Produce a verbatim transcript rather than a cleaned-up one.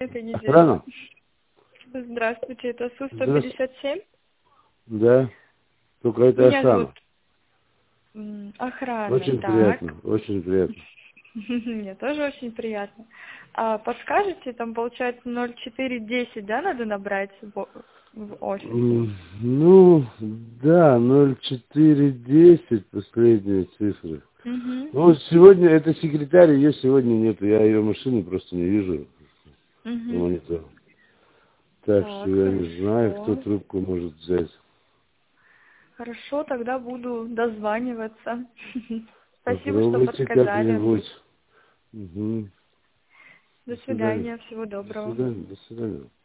этой неделе. Охрана? Здравствуйте, это Су сто пятьдесят семь? Да, только это Меня охрана. зовут м, Охрана, Очень так. приятно, очень приятно. Мне тоже очень приятно. А подскажете, там получается ноль четыре десять, да, надо набрать в, в офис? М, Ну, да, ноль четыре десять последние цифры. Угу. Ну, вот сегодня, это секретарь, ее сегодня нету, я ее машины просто не вижу на Угу. мониторе. Так что Так, я не знаю, кто хорошо. трубку может взять. Хорошо, тогда буду дозваниваться. Спасибо, что Попробуйте подсказали. как-нибудь. Угу. До До свидания. свидания, всего До доброго. свидания. До свидания.